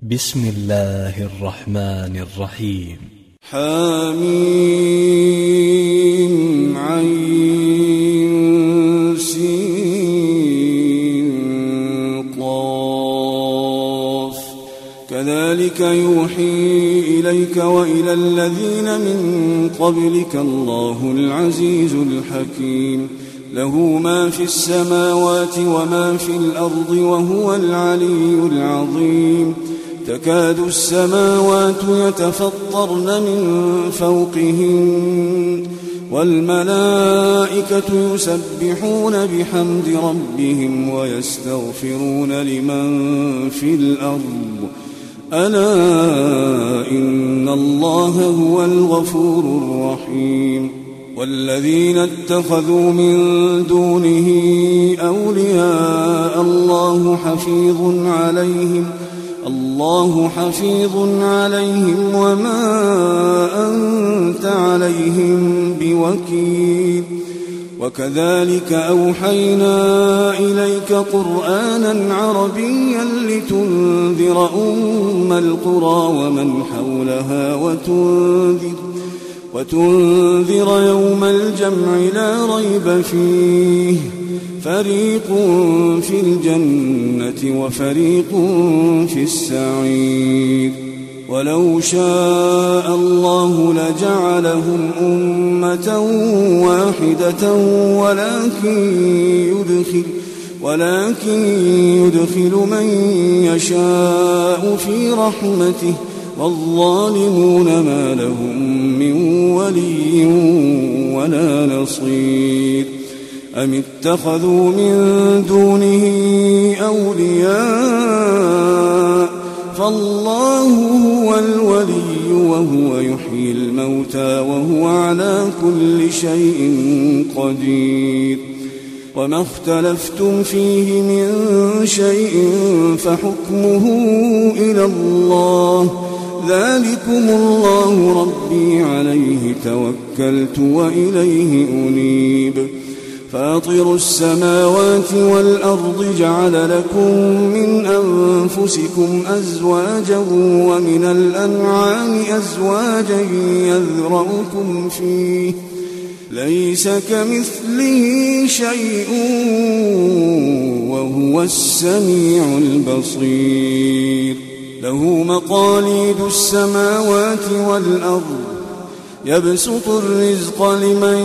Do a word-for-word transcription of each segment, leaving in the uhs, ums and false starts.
بسم الله الرحمن الرحيم. حميم عين سين قاف كذلك يوحي إليك وإلى الذين من قبلك الله العزيز الحكيم. له ما في السماوات وما في الأرض وهو العلي العظيم. تكاد السماوات يتفطرن من فوقهن والملائكة يسبحون بحمد ربهم ويستغفرون لمن في الأرض ألا إن الله هو الغفور الرحيم. والذين اتخذوا من دونه أولياء الله حفيظ عليهم الله حفيظ عليهم وما أنت عليهم بوكيل. وكذلك أوحينا إليك قرآنا عربيا لتنذر أم القرى ومن حولها وتنذر وتنذر يوم الجمع لا ريب فيه فريق في الجنة وفريق في السعير. ولو شاء الله لجعلهم أمة واحدة ولكن يدخل, ولكن يدخل من يشاء في رحمته والظالمون ما لهم من ولي ولا نصير. أم اتخذوا من دونه أولياء فالله هو الولي وهو يحيي الموتى وهو على كل شيء قدير. وما اختلفتم فيه من شيء فحكمه إلى الله ذلكم الله ربي عليه توكلت وإليه أنيب. فاطر السماوات والأرض جعل لكم من أنفسكم أزواجا ومن الأنعام أزواجا يذرؤكم فيه ليس كمثله شيء وهو السميع البصير. له مقاليد السماوات والأرض يبسط الرزق لمن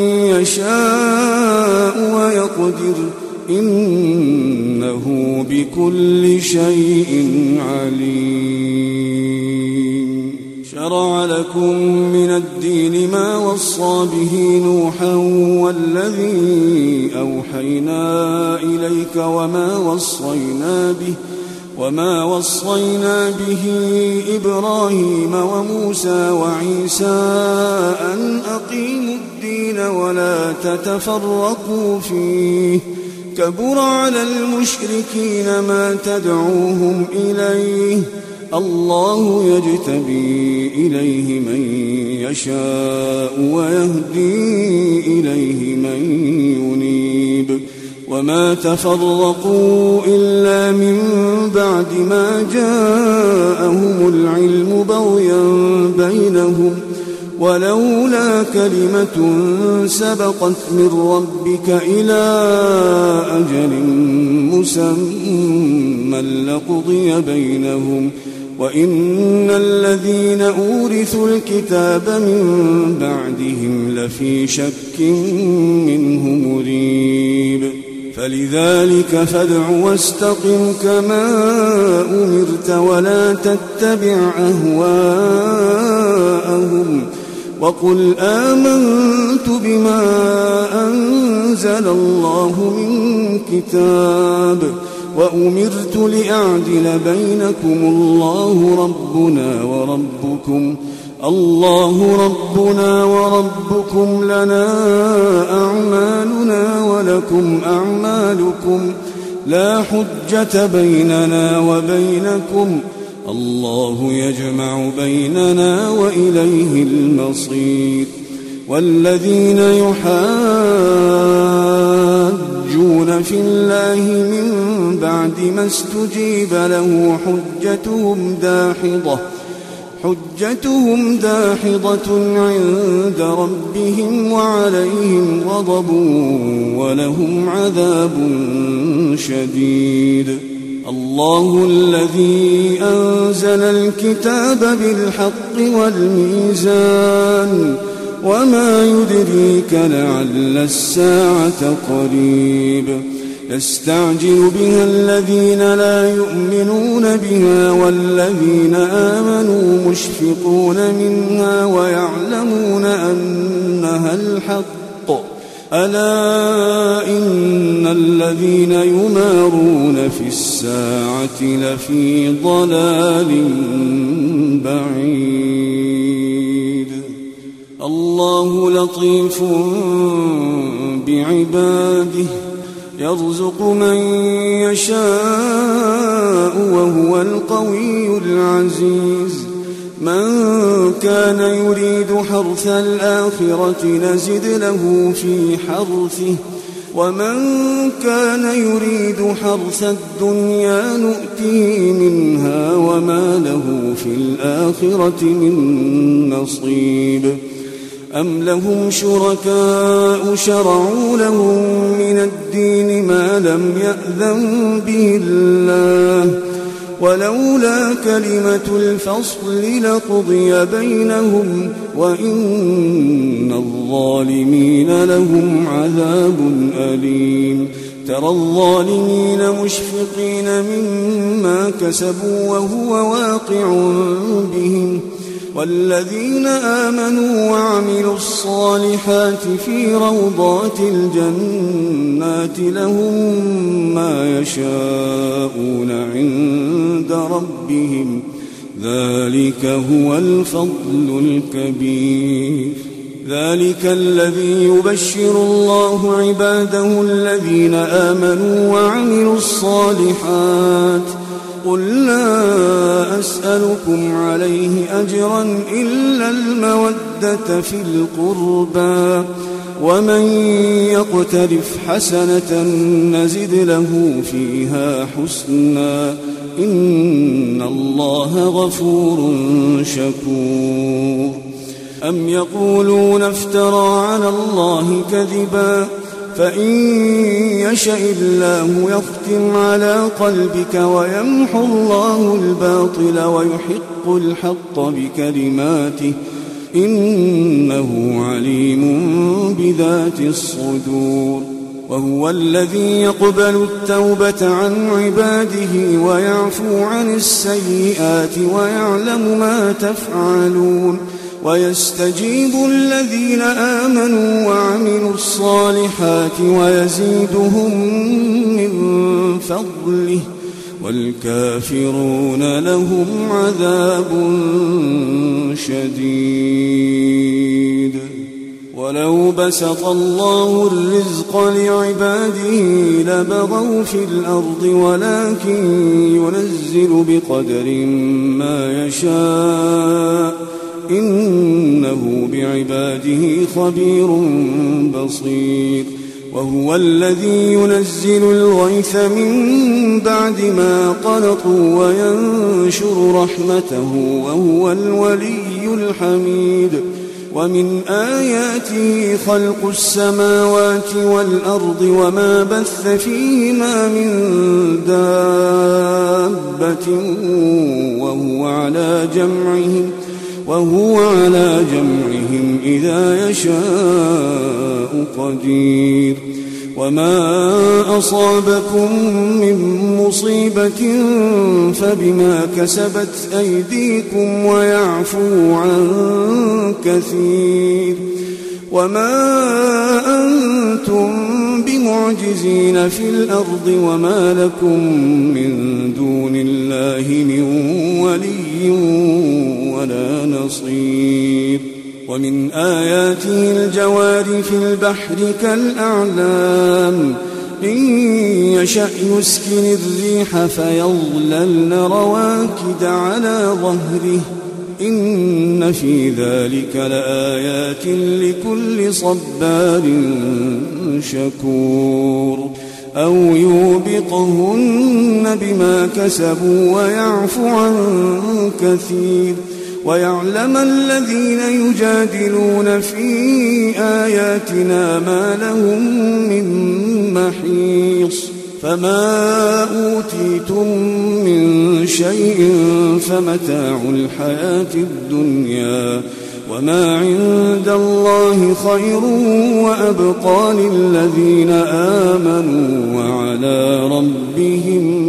يشاء ويقدر إنه بكل شيء عليم. شرع لكم من الدين ما وصى به نوحا والذي أوحينا إليك وما وصينا به وما وصينا به إبراهيم وموسى وعيسى أن أقيموا الدين ولا تتفرقوا فيه كبر على المشركين ما تدعوهم إليه الله يجتبي إليه من يشاء ويهدي إليه من ينيب. وما تفرقوا إلا من بعد ما جاءهم العلم بغيا بينهم ولولا كلمة سبقت من ربك إلى أجل مسمى لقضي بينهم وإن الذين أورثوا الكتاب من بعدهم لفي شك منه مريب. فلذلك فادع واستقم كما أمرت ولا تتبع أهواءهم وقل آمنت بما أنزل الله من كتاب وأمرت لأعدل بينكم الله ربنا وربكم الله ربنا وربكم لنا أعمالنا ولكم أعمالكم لا حجة بيننا وبينكم الله يجمع بيننا وإليه المصير. والذين يحاجون يخالفون في الله من بعد ما استجيب له حجتهم داحضة حجتهم داحضة عند ربهم وعليهم غضب ولهم عذاب شديد. الله الذي أنزل الكتاب بالحق والميزان وما يدريك لعل الساعة قريب. يستعجل بها الذين لا يؤمنون بها والذين آمنوا مشفقون منها ويعلمون أنها الحق. ألا إن الذين يمارون في الساعة لفي ضلال بعيد. الله لطيف بعباده يرزق من يشاء وهو القوي العزيز. من كان يريد حرث الآخرة نزد له في حرثه ومن كان يريد حرث الدنيا نؤته منها وما له في الآخرة من نصيب. أم لهم شركاء شرعوا لهم من الدين ما لم يأذن به الله ولولا كلمة الفصل لقضي بينهم وإن الظالمين لهم عذاب أليم. ترى الظالمين مشفقين مما كسبوا وهو واقع بهم والذين آمنوا وعملوا الصالحات في روضات الجنات لهم ما يشاءون عند ربهم ذلك هو الفضل الكبير. ذلك الذي يبشر الله عباده الذين آمنوا وعملوا الصالحات. قل لا أسألكم عليه أجرا إلا المودة في القربى ومن يقترف حسنة نزد له فيها حسنا إن الله غفور شكور. أم يقولون افترى على الله كذبا فإن يشأ الله يختم على قلبك ويمحو الله الباطل ويحق الحق بكلماته إنه عليم بذات الصدور. وهو الذي يقبل التوبة عن عباده ويعفو عن السيئات ويعلم ما تفعلون ويستجيب الذين آمنوا وعملوا الصالحات ويزيدهم من فضله والكافرون لهم عذاب شديد. ولو بسط الله الرزق لعباده لبغوا في الأرض ولكن ينزل بقدر ما يشاء إنه بعباده خبير بصير. وهو الذي ينزل الغيث من بعد ما قنطوا وينشر رحمته وهو الولي الحميد. ومن آياته خلق السماوات والأرض وما بث فيهما من دابة وهو على جمعهم وهو على جمعهم إذا يشاء قدير. وما أصابكم من مصيبة فبما كسبت أيديكم ويعفو عن كثير. وما أنتم بمعجزين في الأرض وما لكم من دون الله من ولي ولا نصير. ومن آياته الجوار في البحر كالأعلام إن يشأ يسكن الريح فيظللن رواكد على ظهره إن في ذلك لآيات لكل صبار شكور. أو يوبقهن بما كسبوا ويعفو عن كثير ويعلم الذين يجادلون في آياتنا ما لهم من محيص فما أوتيتم من شيء فمتاع الحياة الدنيا وما عند الله خير وأبقى للذين آمنوا وعلى ربهم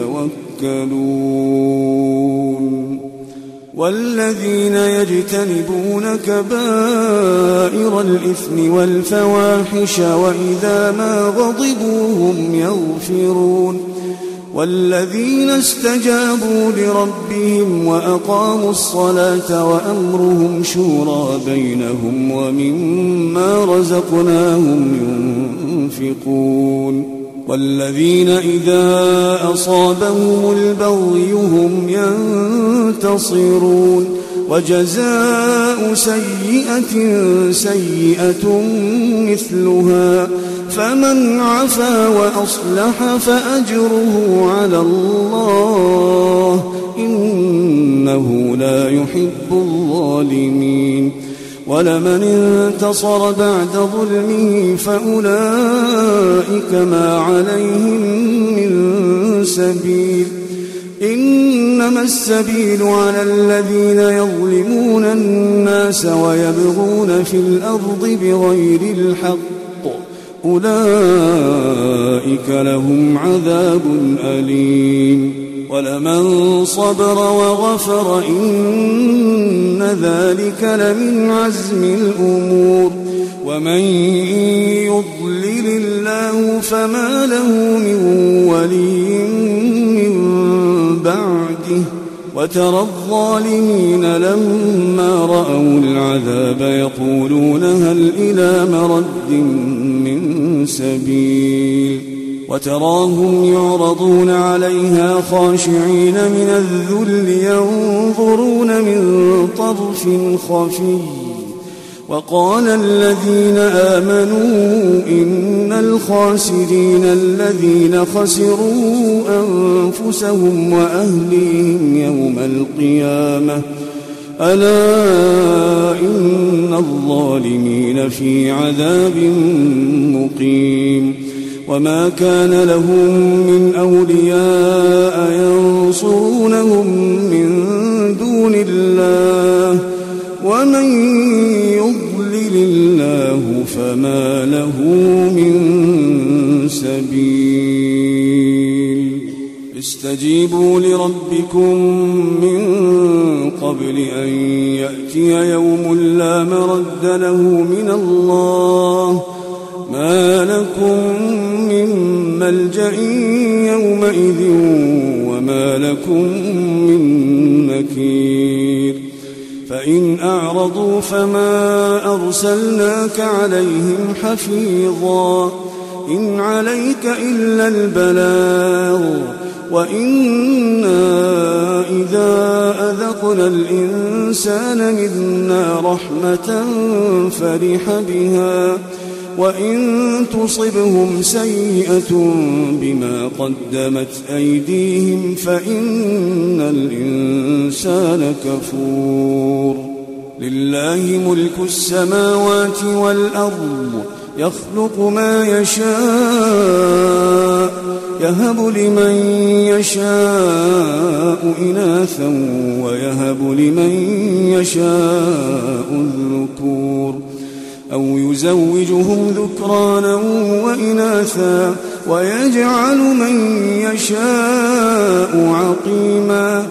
يتوكلون والذين يجتنبون كبائر الإثم والفواحش وإذا ما غضبوا هم يغفرون والذين استجابوا لربهم وأقاموا الصلاة وأمرهم شورى بينهم ومما رزقناهم ينفقون والذين إذا أصابهم البغي هم ينتصرون وجزاء سيئة سيئة مثلها فمن عفا وأصلح فأجره على الله إنه لا يحب الظالمين ولمن انتصر بعد ظلمه فأولئك ما عليهم من سبيل إنما السبيل على الذين يظلمون الناس ويبغون في الأرض بغير الحق أولئك لهم عذاب أليم ولمن صبر وغفر إن ذلك لمن عزم الأمور ومن يضلل الله فما له من ولي من بعده وترى الظالمين لما رأوا العذاب يقولون هل إلى مرد من سبيل وتراهم يعرضون عليها خاشعين من الذل ينظرون من طرف خفي وقال الذين آمنوا إن الخاسرين الذين خسروا أنفسهم وأهليهم يوم القيامة ألا إن الظالمين في عذاب مقيم وما كان لهم من أولياء ينصرونهم من دون الله ومن يضلل الله فما له من سبيل استجيبوا لربكم من قبل أن يأتي يوم لا مرد له من الله ما لكم من ملجأ يومئذ وما لكم من نكير فإن أعرضوا فما أرسلناك عليهم حفيظا إن عليك إلا البلاغ وإنا إذا أذقنا الإنسان منا رحمة فرح بها وإن تصبهم سيئة بما قدمت أيديهم فإن الإنسان كفور لله ملك السماوات والأرض يخلق ما يشاء يهب لمن يشاء إناثا ويهب لمن يشاء الذكور أو يزوجهم ذكرانا وإناثا ويجعل من يشاء عقيما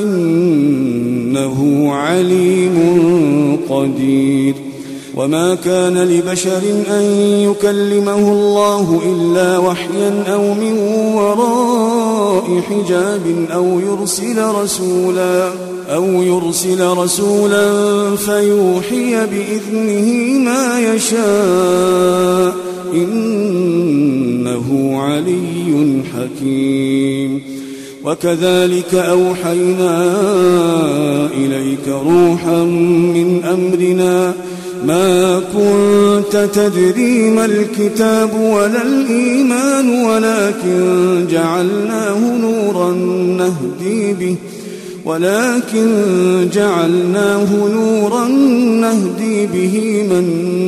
إنه عليم قدير وما كان لبشر أن يكلمه الله إلا وحيا أو من وراء حجاب أو يرسل رسولا أو يرسل رسولا فيوحي بإذنه ما يشاء إنه علي حكيم وكذلك أوحينا إليك روحا من أمرنا ما كنت كنت تدري ما الكتاب ولا الإيمان ولكن جعلناه نورا نهدي به ولكن جعلناه نورا نهدي به من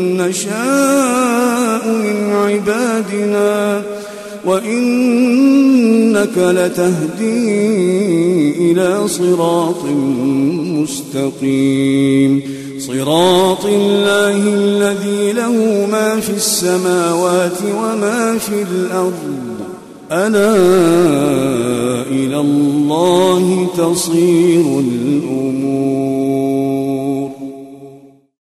نشاء من عبادنا وإنك لتهدي إلى صراط مستقيم صراط الله الذي له ما في السماوات وما في الأرض ألا إلى الله تصير الأمور.